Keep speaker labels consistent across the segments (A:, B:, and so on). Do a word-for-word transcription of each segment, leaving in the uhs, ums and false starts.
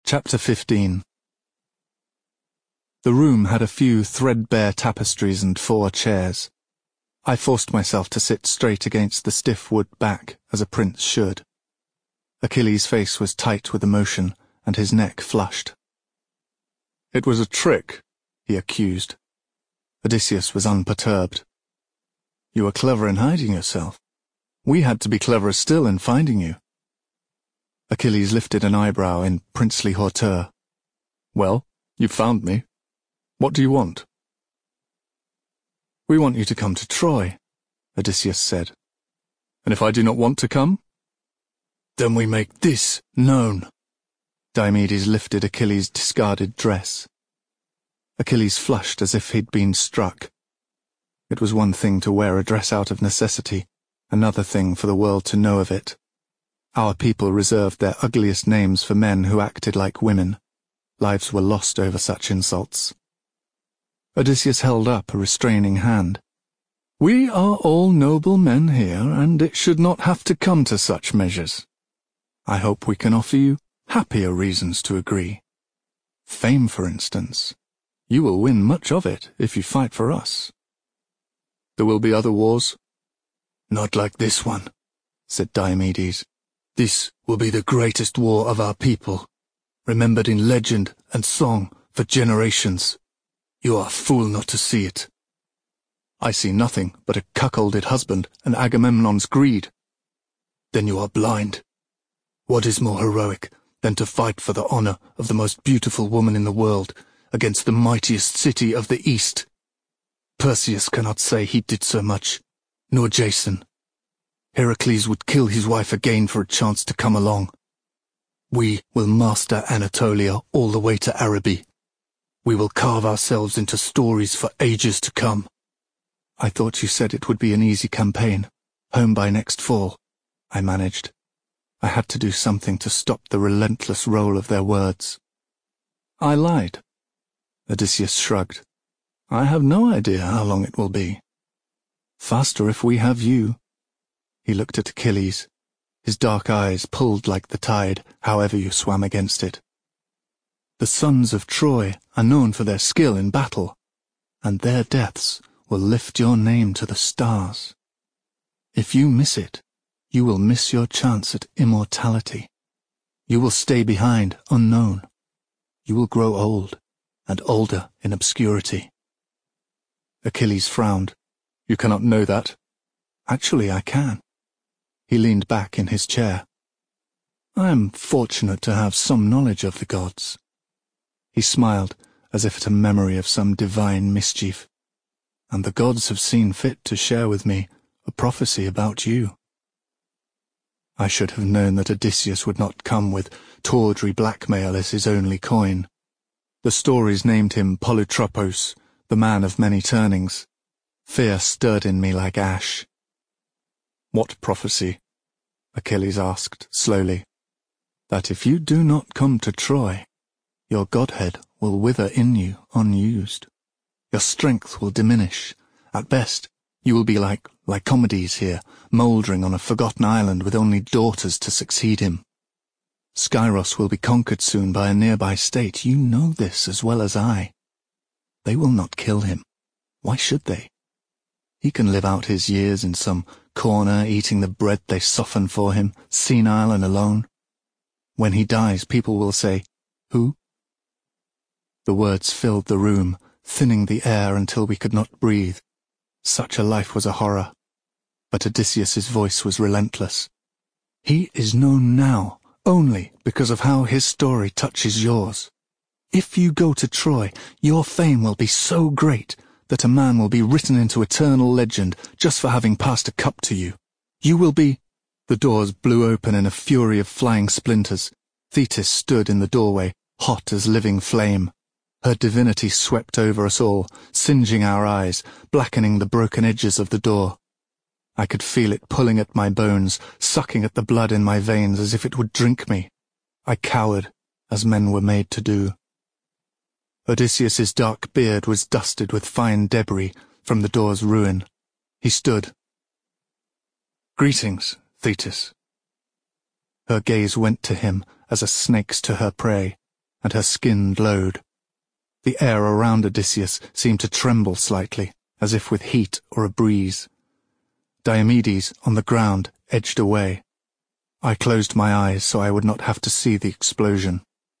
A: Chapter fifteen. The room had a few threadbare tapestries and four chairs. I forced myself to sit straight against the stiff wood back, as a prince should. Achilles' face was tight with emotion, and his neck flushed. "It was a trick," he accused. Odysseus was unperturbed. "You were clever in hiding yourself. We had to be cleverer still in finding you." Achilles lifted an eyebrow in princely hauteur. "Well, you found me. What do you want?" "We want you to come to Troy," Odysseus said. "And if I do not want to come?" "Then we make this known." Diomedes lifted Achilles' discarded dress. Achilles flushed as if he'd been struck. It was one thing to wear a dress out of necessity, another thing for the world to know of it. Our people reserved their ugliest names for men who acted like women. Lives were lost over such insults. Odysseus held up a restraining hand. "We are all noble men here, and it should not have to come to such measures. I hope we can offer you happier reasons to agree. Fame, for instance. You will win much of it if you fight for us." "There will be other wars?" "Not like this one," said Diomedes. "This will be the greatest war of our people, remembered in legend and song for generations. You are a fool not to see it." "I see nothing but a cuckolded husband and Agamemnon's greed." "Then you are blind. What is more heroic than to fight for the honor of the most beautiful woman in the world against the mightiest city of the East? Perseus cannot say he did so much, nor Jason. Heracles would kill his wife again for a chance to come along. We will master Anatolia all the way to Araby. We will carve ourselves into stories for ages to come." "I thought you said it would be an easy campaign, home by next fall," I managed. I had to do something to stop the relentless roll of their words. "I lied." Odysseus shrugged. "I have no idea how long it will be. Faster if we have you." He looked at Achilles. His dark eyes pulled like the tide, however you swam against it. "The sons of Troy are known for their skill in battle, and their deaths will lift your name to the stars. If you miss it, you will miss your chance at immortality. You will stay behind, unknown. You will grow old, and older in obscurity." Achilles frowned. "You cannot know that." "Actually, I can." He leaned back in his chair. "I am fortunate to have some knowledge of the gods." He smiled, as if at a memory of some divine mischief. "And the gods have seen fit to share with me a prophecy about you." I should have known that Odysseus would not come with tawdry blackmail as his only coin. The stories named him Polytropos, the man of many turnings. Fear stirred in me like ash. "What prophecy?" Achilles asked slowly. "That if you do not come to Troy, your godhead will wither in you unused. Your strength will diminish. At best, you will be like Lycomedes here, mouldering on a forgotten island with only daughters to succeed him. Skyros will be conquered soon by a nearby state. You know this as well as I. They will not kill him. Why should they? He can live out his years in some corner eating the bread they soften for him, senile and alone. When he dies, people will say, 'Who?'" The words filled the room, thinning the air until we could not breathe. Such a life was a horror. But Odysseus's voice was relentless. "He is known now only because of how his story touches yours. If you go to Troy, your fame will be so great that a man will be written into eternal legend just for having passed a cup to you. You will be—" The doors blew open in a fury of flying splinters. Thetis stood in the doorway, hot as living flame. Her divinity swept over us all, singeing our eyes, blackening the broken edges of the door. I could feel it pulling at my bones, sucking at the blood in my veins as if it would drink me. I cowered, as men were made to do. Odysseus's dark beard was dusted with fine debris from the door's ruin. He stood. "Greetings, Thetis." Her gaze went to him as a snake's to her prey, and her skin glowed. The air around Odysseus seemed to tremble slightly, as if with heat or a breeze. Diomedes, on the ground, edged away. I closed my eyes so I would not have to see the explosion.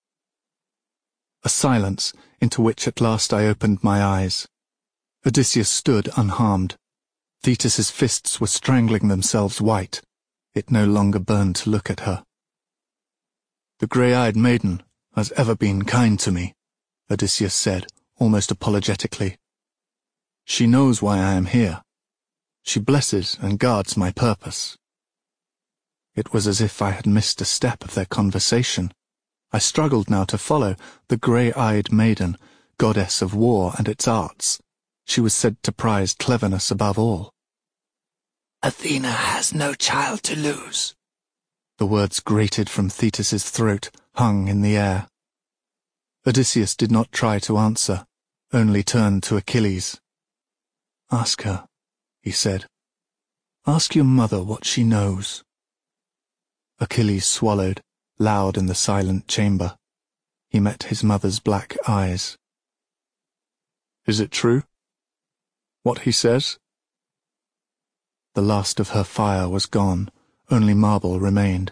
A: A silence, into which at last I opened my eyes. Odysseus stood unharmed. Thetis's fists were strangling themselves white. It no longer burned to look at her. "The grey-eyed maiden has ever been kind to me," Odysseus said, almost apologetically. "She knows why I am here. She blesses and guards my purpose." It was as if I had missed a step of their conversation. I struggled now to follow the grey-eyed maiden, goddess of war and its arts. She was said to prize cleverness above all.
B: "Athena has no child to lose."
A: The words grated from Thetis's throat, hung in the air. Odysseus did not try to answer, only turned to Achilles. "Ask her," he said. "Ask your mother what she knows." Achilles swallowed, loud in the silent chamber. He met his mother's black eyes. "Is it true? What he says?" The last of her fire was gone, only marble remained.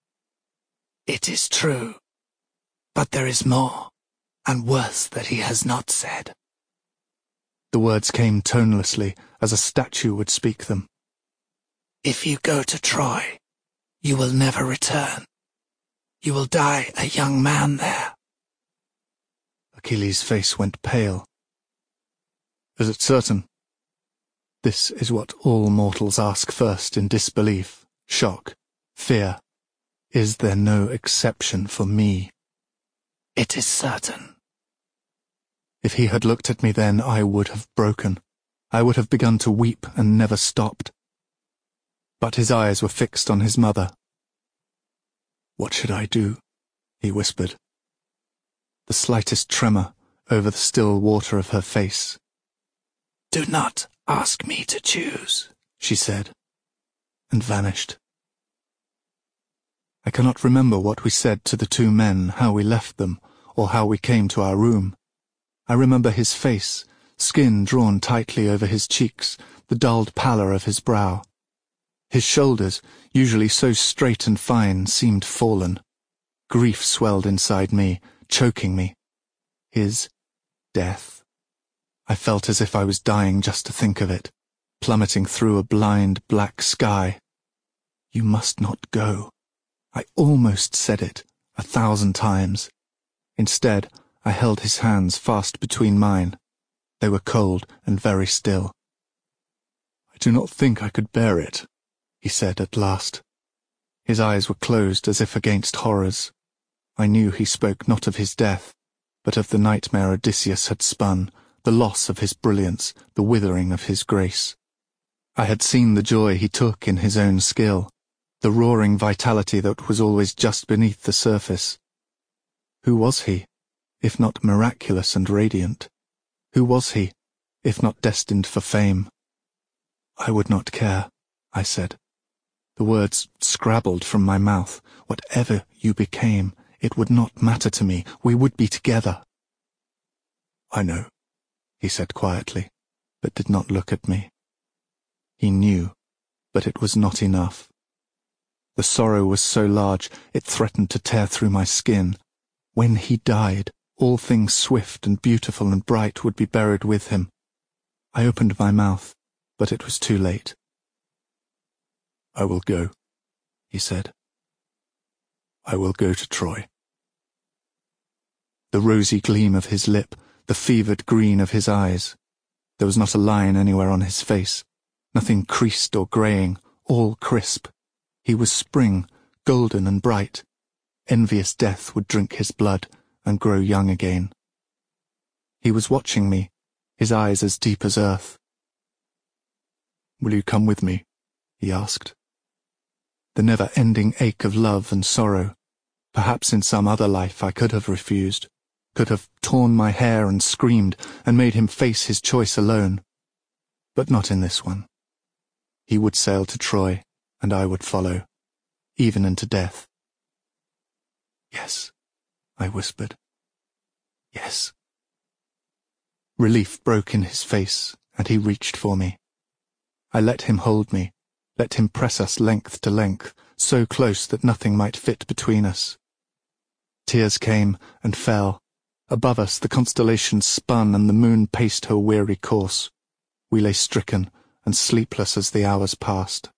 B: "It is true, but there is more, and worse that he has not said."
A: The words came tonelessly, as a statue would speak them.
B: "If you go to Troy, you will never return. You will die a young man there."
A: Achilles' face went pale. "Is it certain?" This is what all mortals ask first in disbelief, shock, fear. Is there no exception for me?
B: "It is certain."
A: If he had looked at me then, I would have broken. I would have begun to weep and never stopped. But his eyes were fixed on his mother. "What should I do?" he whispered. The slightest tremor over the still water of her face.
B: "Do not ask me to choose,"
A: she said, and vanished. I cannot remember what we said to the two men, how we left them, or how we came to our room. I remember his face, skin drawn tightly over his cheeks, the dulled pallor of his brow. His shoulders, usually so straight and fine, seemed fallen. Grief swelled inside me, choking me. His death. I felt as if I was dying just to think of it, plummeting through a blind, black sky. "You must not go." I almost said it, a thousand times. Instead, I held his hands fast between mine. They were cold and very still. "I do not think I could bear it," he said at last. His eyes were closed as if against horrors. I knew he spoke not of his death, but of the nightmare Odysseus had spun, the loss of his brilliance, the withering of his grace. I had seen the joy he took in his own skill, the roaring vitality that was always just beneath the surface. Who was he, if not miraculous and radiant? Who was he, if not destined for fame? "I would not care," I said. The words scrabbled from my mouth. "Whatever you became, it would not matter to me. We would be together." "I know," he said quietly, but did not look at me. He knew, but it was not enough. The sorrow was so large it threatened to tear through my skin. When he died, all things swift and beautiful and bright would be buried with him. I opened my mouth, but it was too late. "I will go," he said. "I will go to Troy." The rosy gleam of his lip, the fevered green of his eyes. There was not a line anywhere on his face, nothing creased or greying, all crisp. He was spring, golden and bright. Envious death would drink his blood and grow young again. He was watching me, his eyes as deep as earth. "Will you come with me?" he asked. The never-ending ache of love and sorrow. Perhaps in some other life I could have refused, could have torn my hair and screamed and made him face his choice alone. But not in this one. He would sail to Troy, and I would follow, even into death. "Yes," I whispered. Yes. Relief broke in his face, and he reached for me. I let him hold me, let him press us length to length, so close that nothing might fit between us. Tears came and fell. Above us the constellations spun and the moon paced her weary course. We lay stricken and sleepless as the hours passed.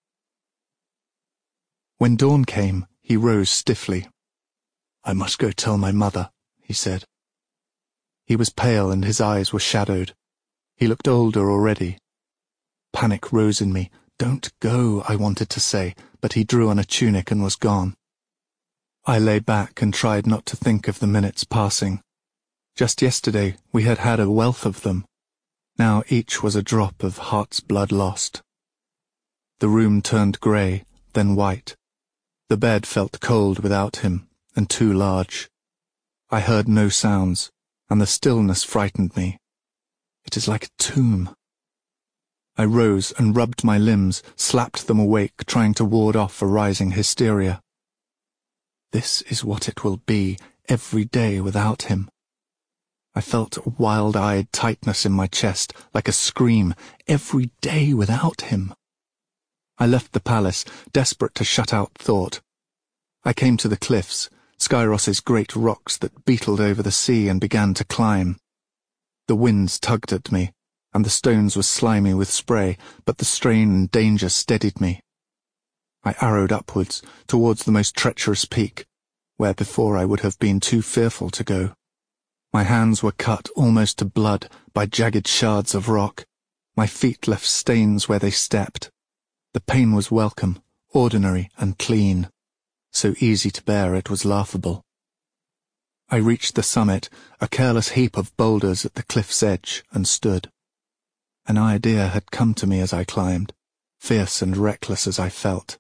A: When dawn came, he rose stiffly. "I must go tell my mother," he said. He was pale and his eyes were shadowed. He looked older already. Panic rose in me. "Don't go," I wanted to say, but he drew on a tunic and was gone. I lay back and tried not to think of the minutes passing. Just yesterday we had had a wealth of them. Now each was a drop of heart's blood lost. The room turned grey, then white. The bed felt cold without him, and too large. I heard no sounds, and the stillness frightened me. It is like a tomb. I rose and rubbed my limbs, slapped them awake, trying to ward off a rising hysteria. This is what it will be every day without him. I felt a wild-eyed tightness in my chest, like a scream, every day without him. I left the palace, desperate to shut out thought. I came to the cliffs, Skyros' great rocks that beetled over the sea, and began to climb. The winds tugged at me, and the stones were slimy with spray, but the strain and danger steadied me. I arrowed upwards, towards the most treacherous peak, where before I would have been too fearful to go. My hands were cut almost to blood by jagged shards of rock. My feet left stains where they stepped. The pain was welcome, ordinary and clean. So easy to bear it was laughable. I reached the summit, a careless heap of boulders at the cliff's edge, and stood. An idea had come to me as I climbed, fierce and reckless as I felt.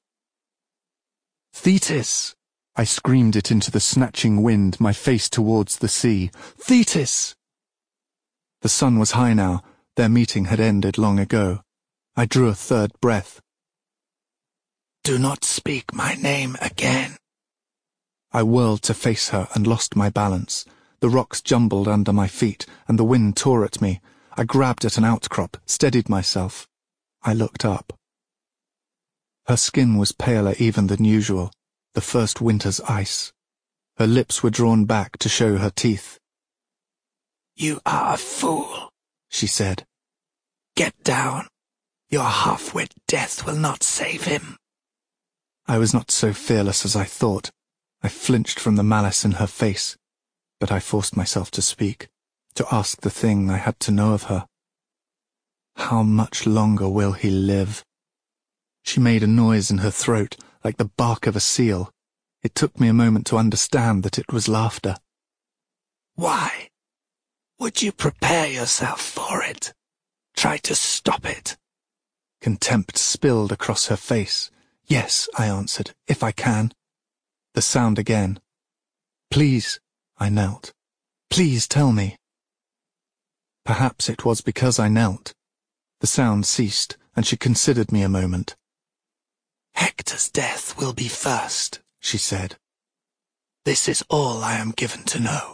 A: "Thetis!" I screamed it into the snatching wind, my face towards the sea. "Thetis!" The sun was high now. Their meeting had ended long ago. I drew a third breath.
B: "Do not speak my name again."
A: I whirled to face her and lost my balance. The rocks jumbled under my feet, and the wind tore at me. I grabbed at an outcrop, steadied myself. I looked up. Her skin was paler even than usual, the first winter's ice. Her lips were drawn back to show her teeth.
B: "You are a fool," she said. "Get down. Your half-wit death will not save him."
A: I was not so fearless as I thought. I flinched from the malice in her face, but I forced myself to speak, to ask the thing I had to know of her. How much longer will he live? She made a noise in her throat, like the bark of a seal. It took me a moment to understand that it was laughter.
B: "Why? Would you prepare yourself for it? Try to stop it?"
A: Contempt spilled across her face. "Yes," I answered, "if I can." The sound again. "Please," I knelt. "Please tell me." Perhaps it was because I knelt. The sound ceased, and she considered me a moment.
B: "Hector's death will be first," she said. "This is all I am given to know."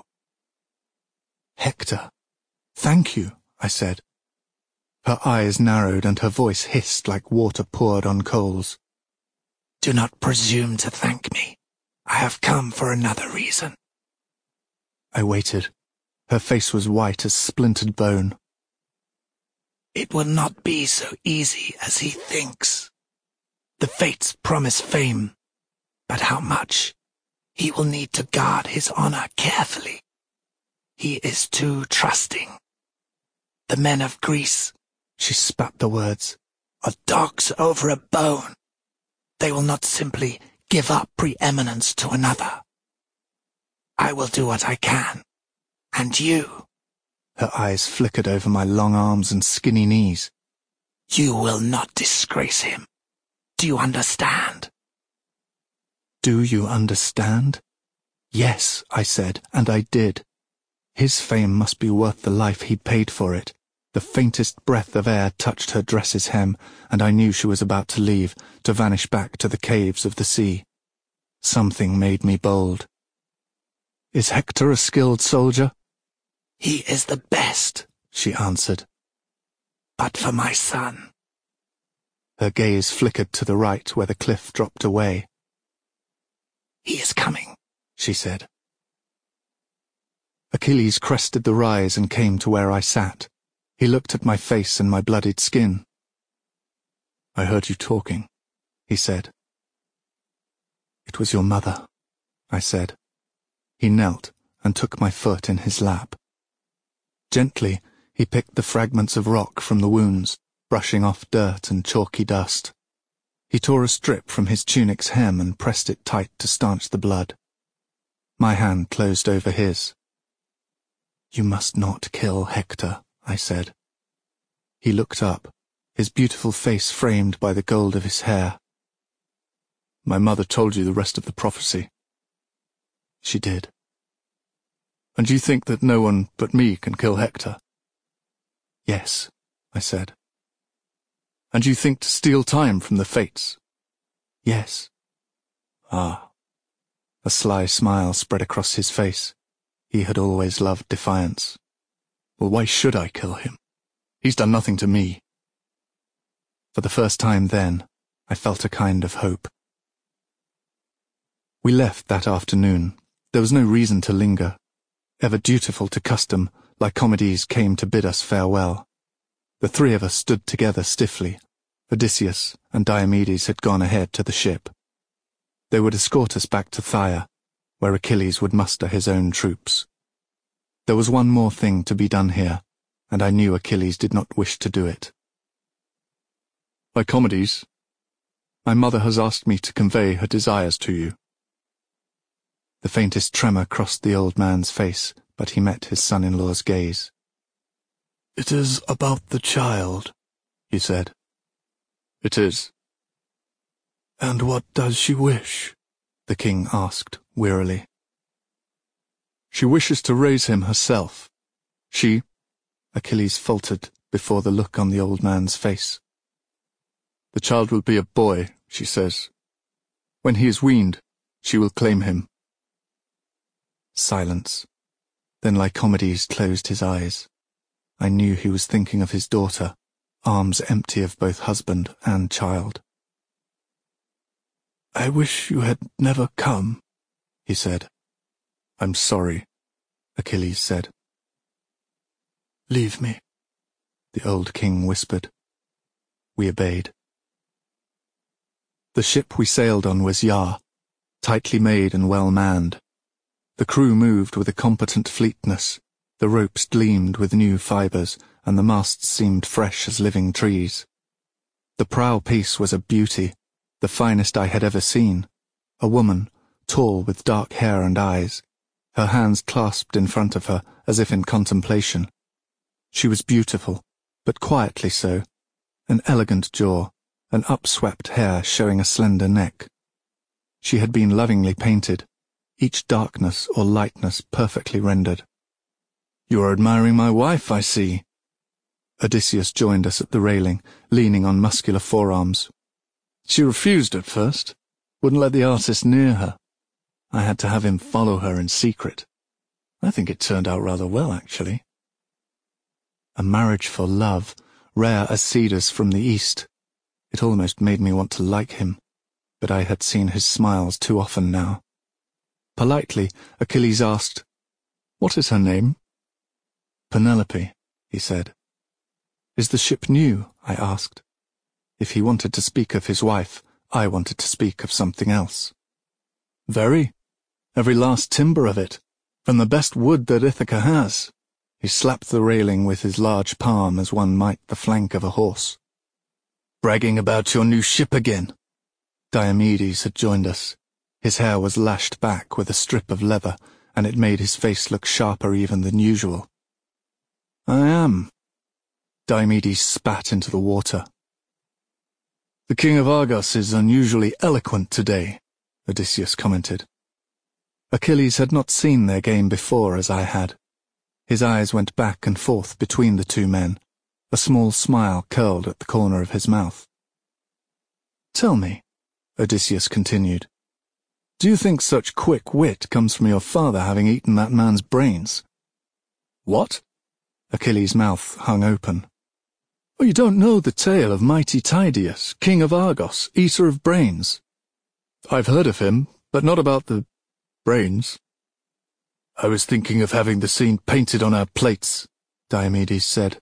A: "Hector. Thank you," I said. Her eyes narrowed and her voice hissed like water poured on coals.
B: "Do not presume to thank me. I have come for another reason."
A: I waited. Her face was white as splintered bone.
B: "It will not be so easy as he thinks. The fates promise fame, but how much? He will need to guard his honor carefully. He is too trusting. The men of Greece," she spat the words, "are dogs over a bone. They will not simply give up preeminence to another. I will do what I can. And you,"
A: her eyes flickered over my long arms and skinny knees,
B: "you will not disgrace him. Do you understand?"
A: "Do you understand?" "Yes," I said, and I did. His fame must be worth the life he paid for it. The faintest breath of air touched her dress's hem, and I knew she was about to leave, to vanish back to the caves of the sea. Something made me bold. "Is Hector a skilled soldier?"
B: He is the best, she answered. But for my son.
A: Her gaze flickered to the right where the cliff dropped away.
B: He is coming, she said.
A: Achilles crested the rise and came to where I sat. He looked at my face and my bloodied skin. I heard you talking, he said. It was your mother, I said. He knelt and took my foot in his lap. Gently, he picked the fragments of rock from the wounds, brushing off dirt and chalky dust. He tore a strip from his tunic's hem and pressed it tight to stanch the blood. My hand closed over his. You must not kill Hector, I said. He looked up, his beautiful face framed by the gold of his hair. My mother told you the rest of the prophecy. She did. And you think that no one but me can kill Hector? Yes, I said. And you think to steal time from the fates? Yes. Ah. A sly smile spread across his face. He had always loved defiance. Well, why should I kill him? He's done nothing to me. For the first time then, I felt a kind of hope. We left that afternoon. There was no reason to linger. Ever dutiful to custom, Lycomedes came to bid us farewell. The three of us stood together stiffly. Odysseus and Diomedes had gone ahead to the ship. They would escort us back to Phthia, where Achilles would muster his own troops. There was one more thing to be done here, and I knew Achilles did not wish to do it. Lycomedes, my mother has asked me to convey her desires to you. The faintest tremor crossed the old man's face, but he met his son-in-law's gaze. It is about the child, he said. It is. And what does she wish? The king asked wearily. She wishes to raise him herself. She, Achilles faltered before the look on the old man's face. The child will be a boy, she says. When he is weaned, she will claim him. Silence. Then Lycomedes closed his eyes. I knew he was thinking of his daughter, arms empty of both husband and child. I wish you had never come, he said. I'm sorry, Achilles said. Leave me, the old king whispered. We obeyed. The ship we sailed on was Yar, tightly made and well manned. The crew moved with a competent fleetness, the ropes gleamed with new fibres, and the masts seemed fresh as living trees. The prow piece was a beauty, the finest I had ever seen, a woman, tall with dark hair and eyes, her hands clasped in front of her as if in contemplation. She was beautiful, but quietly so, an elegant jaw, an upswept hair showing a slender neck. She had been lovingly painted, each darkness or lightness perfectly rendered. You are admiring my wife, I see. Odysseus joined us at the railing, leaning on muscular forearms. She refused at first, wouldn't let the artist near her. I had to have him follow her in secret. I think it turned out rather well, actually. A marriage for love, rare as cedars from the east. It almost made me want to like him, but I had seen his smiles too often now. Politely, Achilles asked, What is her name? Penelope, he said. Is the ship new? I asked. If he wanted to speak of his wife, I wanted to speak of something else. Very. Every last timber of it, from the best wood that Ithaca has. He slapped the railing with his large palm as one might the flank of a horse. Bragging about your new ship again. Diomedes had joined us. His hair was lashed back with a strip of leather, and it made his face look sharper even than usual. I am. Diomedes spat into the water. The king of Argos is unusually eloquent today, Odysseus commented. Achilles had not seen their game before as I had. His eyes went back and forth between the two men. A small smile curled at the corner of his mouth. Tell me, Odysseus continued, do you think such quick wit comes from your father having eaten that man's brains? What? Achilles' mouth hung open. Oh, you don't know the tale of mighty Tydeus, king of Argos, eater of brains. I've heard of him, but not about the brains. I was thinking of having the scene painted on our plates, Diomedes said.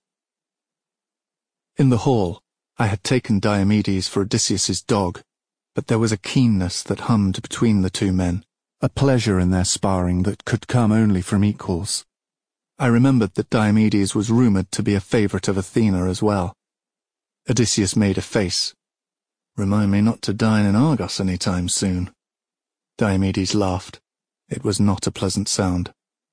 A: In the hall, I had taken Diomedes for Odysseus's dog, but there was a keenness that hummed between the two men, a pleasure in their sparring that could come only from equals. I remembered that Diomedes was rumoured to be a favourite of Athena as well. Odysseus made a face. Remind me not to dine in Argos any time soon. Diomedes laughed. It was not a pleasant sound.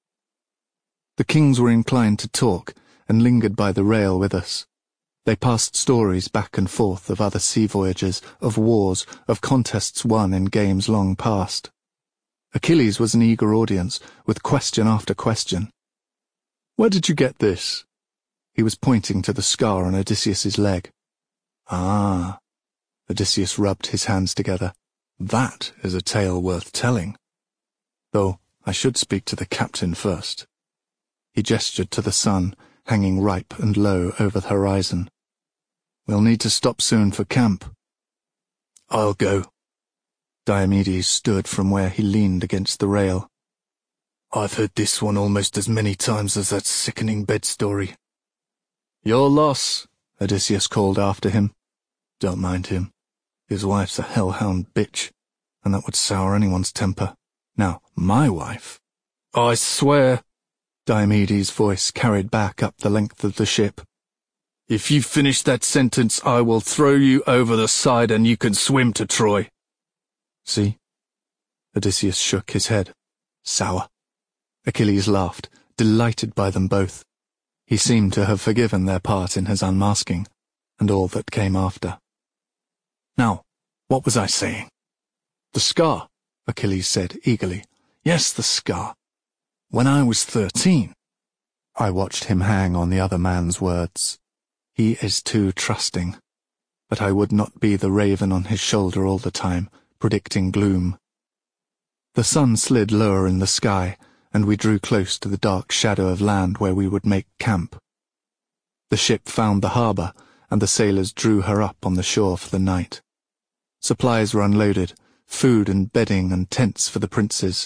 A: The kings were inclined to talk, and lingered by the rail with us. They passed stories back and forth of other sea voyages, of wars, of contests won in games long past. Achilles was an eager audience, with question after question. Where did you get this? He was pointing to the scar on Odysseus's leg. Ah. Odysseus rubbed his hands together. That is a tale worth telling. Though I should speak to the captain first. He gestured to the sun, hanging ripe and low over the horizon. We'll need to stop soon for camp. I'll go. Diomedes stood from where he leaned against the rail. I've heard this one almost as many times as that sickening bed story. Your loss, Odysseus called after him. Don't mind him. His wife's a hellhound bitch, and that would sour anyone's temper. Now, my wife... I swear... Diomedes' voice carried back up the length of the ship. If you finish that sentence, I will throw you over the side and you can swim to Troy. See? Odysseus shook his head. Sour. Achilles laughed, delighted by them both. He seemed to have forgiven their part in his unmasking, and all that came after. Now, what was I saying? The scar, Achilles said eagerly. Yes, the scar. When I was thirteen. I watched him hang on the other man's words. He is too trusting. But I would not be the raven on his shoulder all the time, predicting gloom. The sun slid lower in the sky, and we drew close to the dark shadow of land where we would make camp. The ship found the harbour, and the sailors drew her up on the shore for the night. Supplies were unloaded, food and bedding and tents for the princes.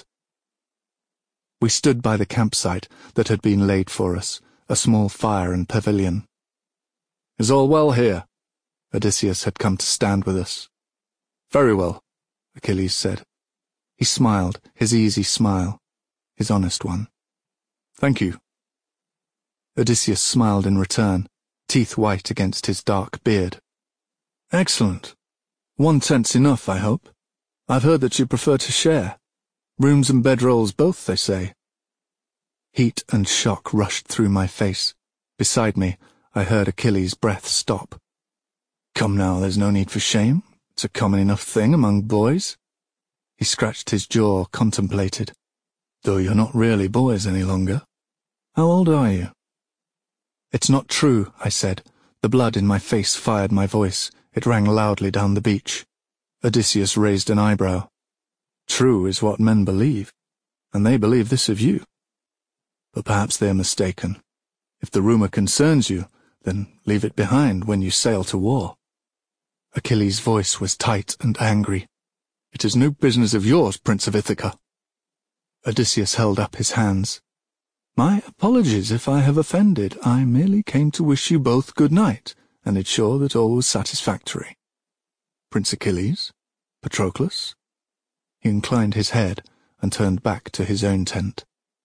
A: We stood by the campsite that had been laid for us, a small fire and pavilion. Is all well here? Odysseus had come to stand with us. Very well, Achilles said. He smiled, his easy smile, his honest one. Thank you. Odysseus smiled in return, teeth white against his dark beard. Excellent. One tent's enough, I hope. I've heard that you prefer to share. Rooms and bedrolls both, they say. Heat and shock rushed through my face. Beside me, I heard Achilles' breath stop. Come now, there's no need for shame. It's a common enough thing among boys. He scratched his jaw, contemplated. Though you're not really boys any longer. How old are you? It's not true, I said. The blood in my face fired my voice. It rang loudly down the beach. Odysseus raised an eyebrow. True is what men believe, and they believe this of you. But perhaps they're mistaken. If the rumour concerns you, then leave it behind when you sail to war. Achilles' voice was tight and angry. It is no business of yours, Prince of Ithaca. Odysseus held up his hands. My apologies if I have offended. I merely came to wish you both good night, and ensure that all was satisfactory. Prince Achilles? Patroclus? He inclined his head and turned back to his own tent.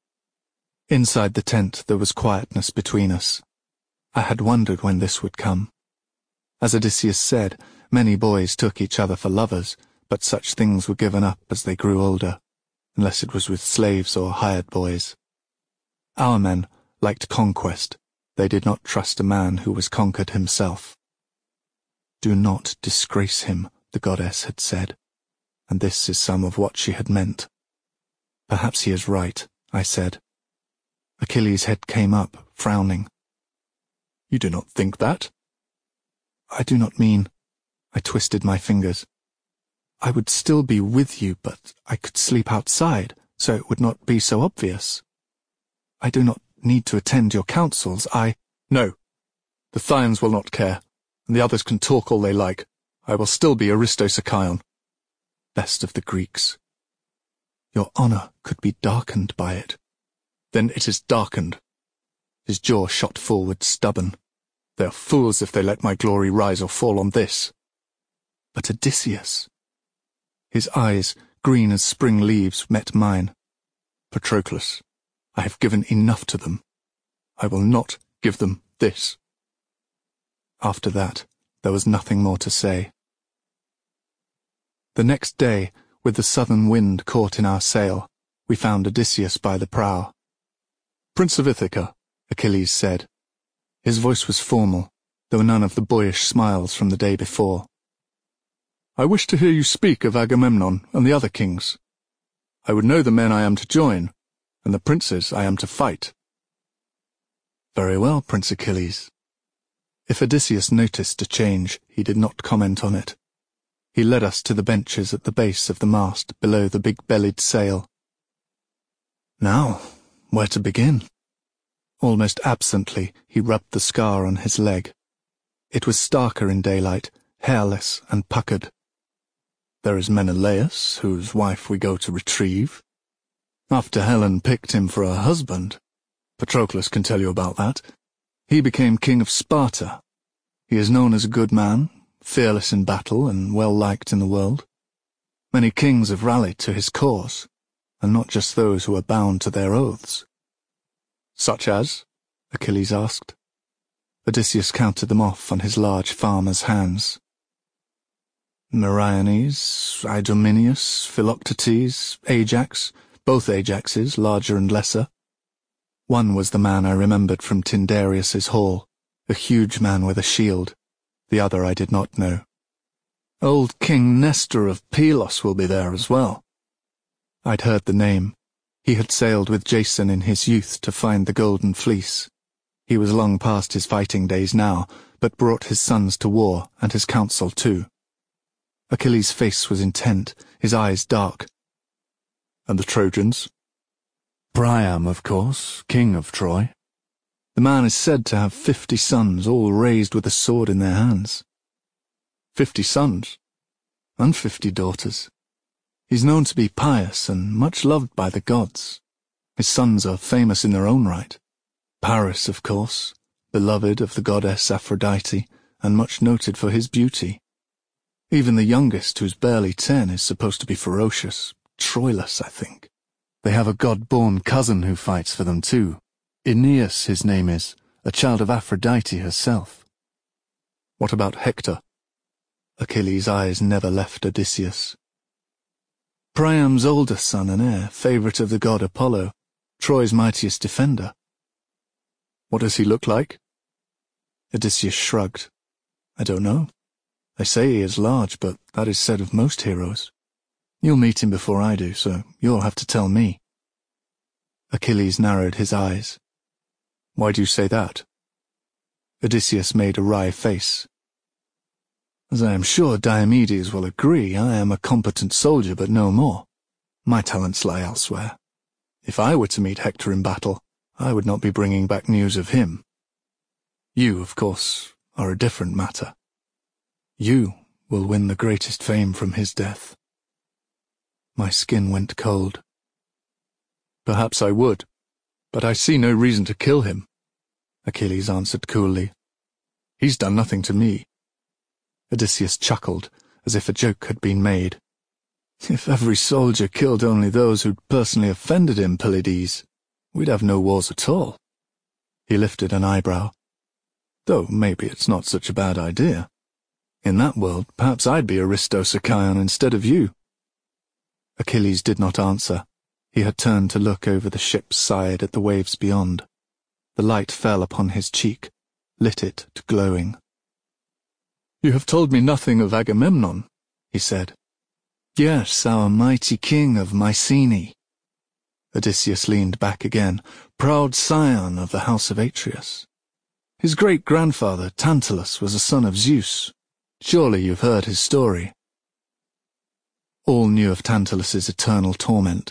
A: Inside the tent there was quietness between us. I had wondered when this would come. As Odysseus said, many boys took each other for lovers, but such things were given up as they grew older, unless it was with slaves or hired boys. Our men liked conquest. They did not trust a man who was conquered himself. Do not disgrace him, the goddess had said, and this is some of what she had meant. Perhaps he is right, I said. Achilles' head came up, frowning. You do not think that? I do not mean... I twisted my fingers. I would still be with you, but I could sleep outside, so it would not be so obvious. I do not need to attend your councils, I— No. The Thyans will not care, and the others can talk all they like. I will still be Aristosarchion, best of the Greeks. Your honour could be darkened by it. Then it is darkened. His jaw shot forward, stubborn. They are fools if they let my glory rise or fall on this. But Odysseus— His eyes, green as spring leaves, met mine. Patroclus, I have given enough to them. I will not give them this. After that, there was nothing more to say. The next day, with the southern wind caught in our sail, we found Odysseus by the prow. "Prince of Ithaca," Achilles said. His voice was formal, there were none of the boyish smiles from the day before. "I wish to hear you speak of Agamemnon and the other kings. I would know the men I am to join, and the princes I am to fight." "Very well, Prince Achilles." If Odysseus noticed a change, he did not comment on it. He led us to the benches at the base of the mast below the big-bellied sail. Now, where to begin? Almost absently, he rubbed the scar on his leg. It was starker in daylight, hairless and puckered. There is Menelaus, whose wife we go to retrieve. After Helen picked him for her husband, Patroclus can tell you about that, he became king of Sparta. He is known as a good man, fearless in battle and well-liked in the world. Many kings have rallied to his cause, and not just those who are bound to their oaths. "Such as?" Achilles asked. Odysseus counted them off on his large farmer's hands. Meriones, Idomeneus, Philoctetes, Ajax, both Ajaxes, larger and lesser. One was the man I remembered from Tyndareus's hall, a huge man with a shield. The other I did not know. Old King Nestor of Pylos will be there as well. I'd heard the name. He had sailed with Jason in his youth to find the Golden Fleece. He was long past his fighting days now, but brought his sons to war, and his council too. Achilles' face was intent, his eyes dark. "And the Trojans?" "Priam, of course, king of Troy. The man is said to have fifty sons, all raised with a sword in their hands." "Fifty sons?" "And fifty daughters. He's known to be pious and much loved by the gods. His sons are famous in their own right. Paris, of course, beloved of the goddess Aphrodite, and much noted for his beauty. Even the youngest, who's barely ten, is supposed to be ferocious, Troilus, I think. They have a god-born cousin who fights for them too. Aeneas, his name is, a child of Aphrodite herself." "What about Hector?" Achilles' eyes never left Odysseus. "Priam's older son and heir, favourite of the god Apollo, Troy's mightiest defender." "What does he look like?" Odysseus shrugged. "I don't know. They say he is large, but that is said of most heroes. You'll meet him before I do, so you'll have to tell me." Achilles narrowed his eyes. "Why do you say that?" Odysseus made a wry face. "As I am sure Diomedes will agree, I am a competent soldier, but no more. My talents lie elsewhere. If I were to meet Hector in battle, I would not be bringing back news of him. You, of course, are a different matter. You will win the greatest fame from his death." My skin went cold. "Perhaps I would, but I see no reason to kill him," Achilles answered coolly. "He's done nothing to me." Odysseus chuckled, as if a joke had been made. "If every soldier killed only those who'd personally offended him, Pylades, we'd have no wars at all." He lifted an eyebrow. "Though maybe it's not such a bad idea. In that world, perhaps I'd be Aristosarchion instead of you." Achilles did not answer. He had turned to look over the ship's side at the waves beyond. The light fell upon his cheek, lit it to glowing. "You have told me nothing of Agamemnon," he said. "Yes, our mighty king of Mycenae." Odysseus leaned back again, proud scion of the house of Atreus. "His great-grandfather, Tantalus, was a son of Zeus. Surely you've heard his story." All knew of Tantalus's eternal torment,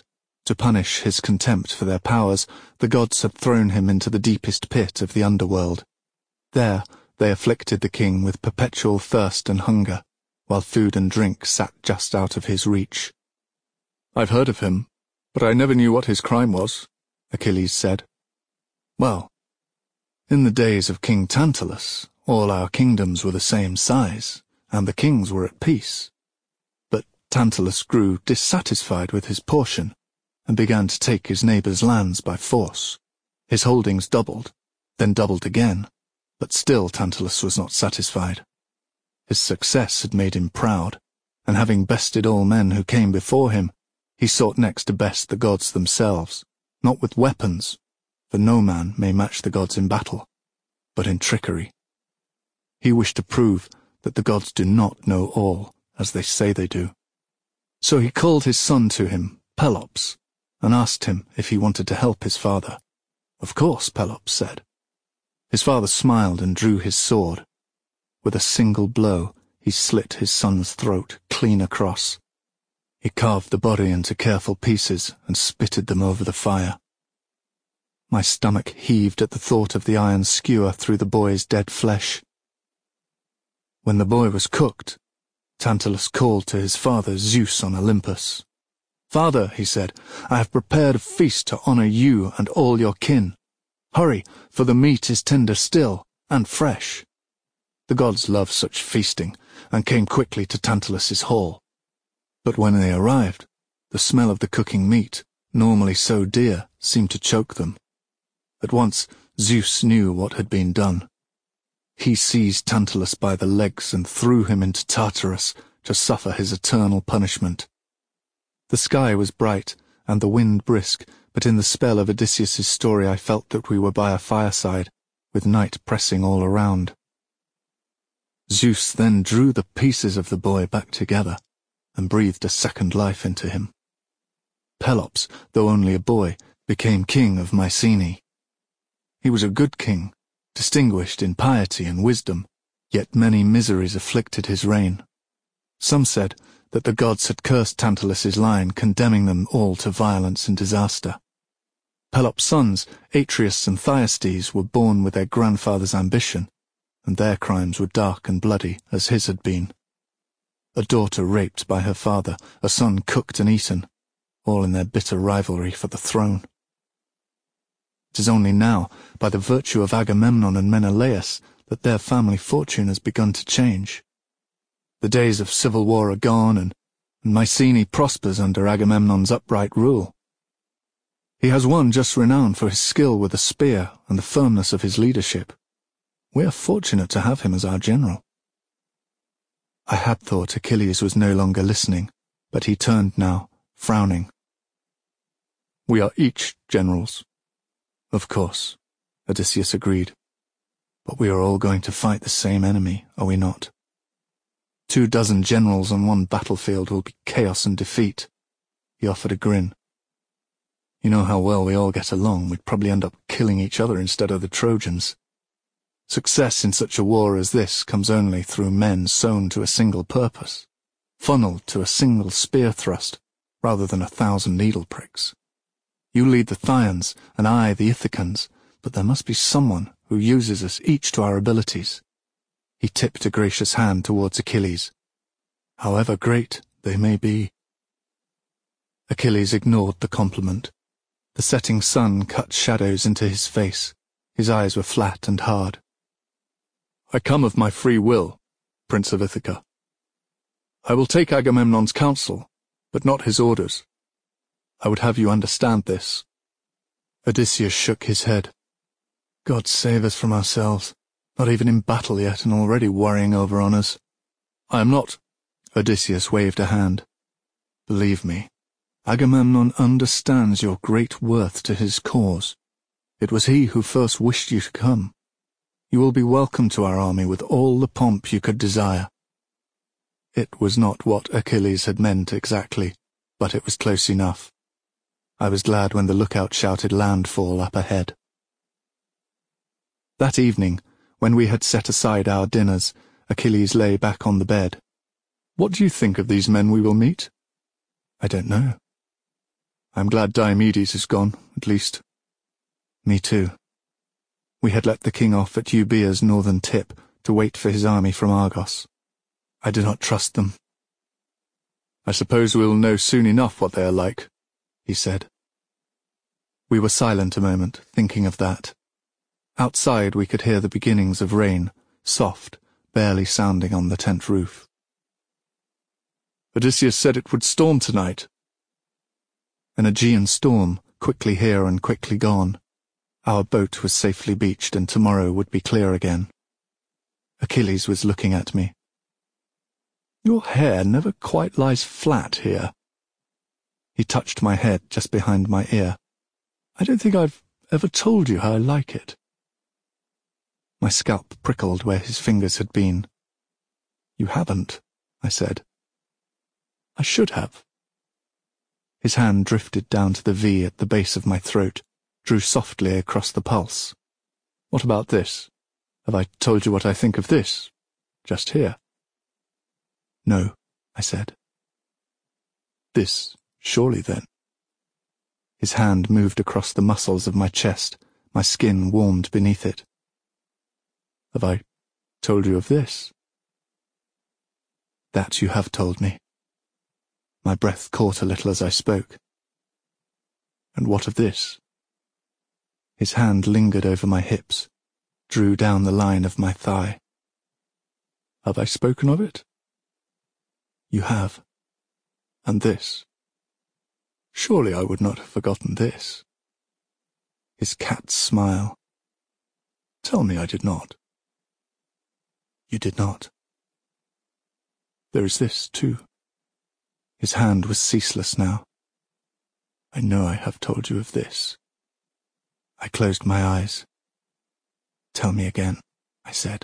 A: To punish his contempt for their powers, the gods had thrown him into the deepest pit of the underworld. There they afflicted the king with perpetual thirst and hunger, while food and drink sat just out of his reach.
C: "I've heard of him, but I never knew what his crime was," Achilles said.
A: "Well, in the days of King Tantalus, all our kingdoms were the same size, and the kings were at peace. But Tantalus grew dissatisfied with his portion, and began to take his neighbours' lands by force. His holdings doubled, then doubled again, but still Tantalus was not satisfied. His success had made him proud, and having bested all men who came before him, he sought next to best the gods themselves, not with weapons, for no man may match the gods in battle, but in trickery. He wished to prove that the gods do not know all, as they say they do. So he called his son to him, Pelops, and asked him if he wanted to help his father. Of course, Pelops said. His father smiled and drew his sword. With a single blow, he slit his son's throat clean across. He carved the body into careful pieces and spitted them over the fire. My stomach heaved at the thought of the iron skewer through the boy's dead flesh. When the boy was cooked, Tantalus called to his father Zeus on Olympus. "Father," he said, "I have prepared a feast to honour you and all your kin. Hurry, for the meat is tender still, and fresh." The gods love such feasting, and came quickly to Tantalus's hall. But when they arrived, the smell of the cooking meat, normally so dear, seemed to choke them. At once Zeus knew what had been done. He seized Tantalus by the legs and threw him into Tartarus to suffer his eternal punishment. The sky was bright, and the wind brisk, but in the spell of Odysseus's story I felt that we were by a fireside, with night pressing all around. Zeus then drew the pieces of the boy back together, and breathed a second life into him. Pelops, though only a boy, became king of Mycenae. He was a good king, distinguished in piety and wisdom, yet many miseries afflicted his reign. Some said that the gods had cursed Tantalus's line, condemning them all to violence and disaster. Pelops' sons, Atreus and Thyestes, were born with their grandfather's ambition, and their crimes were dark and bloody as his had been. A daughter raped by her father, a son cooked and eaten, all in their bitter rivalry for the throne. It is only now, by the virtue of Agamemnon and Menelaus, that their family fortune has begun to change. The days of civil war are gone, and, and Mycenae prospers under Agamemnon's upright rule. He has won just renown for his skill with the spear and the firmness of his leadership. We are fortunate to have him as our general. I had thought Achilles was no longer listening, but he turned now, frowning.
C: "We are each generals."
A: "Of course," Odysseus agreed. "But we are all going to fight the same enemy, are we not? Two dozen generals on one battlefield will be chaos and defeat." He offered a grin. "You know how well we all get along. We'd probably end up killing each other instead of the Trojans. Success in such a war as this comes only through men sewn to a single purpose, funneled to a single spear thrust, rather than a thousand needle pricks. You lead the Thyians, and I the Ithacans, but there must be someone who uses us each to our abilities." He tipped a gracious hand towards Achilles. "However great they may be." Achilles ignored the compliment. The setting sun cut shadows into his face. His eyes were flat and hard.
C: "I come of my free will, Prince of Ithaca. I will take Agamemnon's counsel, but not his orders. I would have you understand this."
A: Odysseus shook his head. "God save us from ourselves. Not even in battle yet, and already worrying over honours."
C: "I am not—"
A: Odysseus waved a hand. "Believe me, Agamemnon understands your great worth to his cause. It was he who first wished you to come. You will be welcome to our army with all the pomp you could desire." It was not what Achilles had meant exactly, but it was close enough. I was glad when the lookout shouted landfall up ahead. That evening, when we had set aside our dinners, Achilles lay back on the bed.
C: "What do you think of these men we will meet?"
A: "I don't know."
C: I'm glad Diomedes is gone, at least.
A: Me too. We had let the king off at Euboea's northern tip to wait for his army from Argos. I do not trust them.
C: I suppose we'll know soon enough what they are like, he said.
A: We were silent a moment, thinking of that. Outside we could hear the beginnings of rain, soft, barely sounding on the tent roof.
C: Odysseus said it would storm tonight.
A: An Aegean storm, quickly here and quickly gone. Our boat was safely beached and tomorrow would be clear again. Achilles was looking at me.
C: Your hair never quite lies flat here.
A: He touched my head just behind my ear.
C: I don't think I've ever told you how I like it.
A: My scalp prickled where his fingers had been.
C: You haven't, I said.
A: I should have. His hand drifted down to the V at the base of my throat, drew softly across the pulse.
C: What about this? Have I told you what I think of this? Just here?
A: No, I said.
C: This, surely then.
A: His hand moved across the muscles of my chest, my skin warmed beneath it.
C: Have I told you of this?
A: That you have told me. My breath caught a little as I spoke.
C: And what of this?
A: His hand lingered over my hips, drew down the line of my thigh.
C: Have I spoken of it?
A: You have.
C: And this? Surely I would not have forgotten this.
A: His cat's smile.
C: Tell me I did not.
A: You did not.
C: There is this, too.
A: His hand was ceaseless now.
C: I know I have told you of this.
A: I closed my eyes. Tell me again, I said.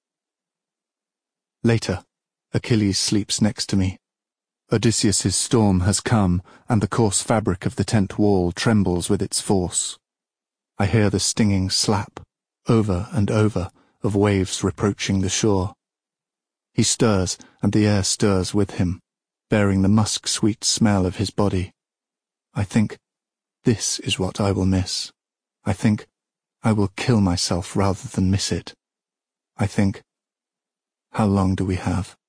A: Later, Achilles sleeps next to me. Odysseus's storm has come, and the coarse fabric of the tent wall trembles with its force. I hear the stinging slap, over and over, of waves reproaching the shore. He stirs, and the air stirs with him, bearing the musk-sweet smell of his body. I think, this is what I will miss. I think, I will kill myself rather than miss it. I think, how long do we have?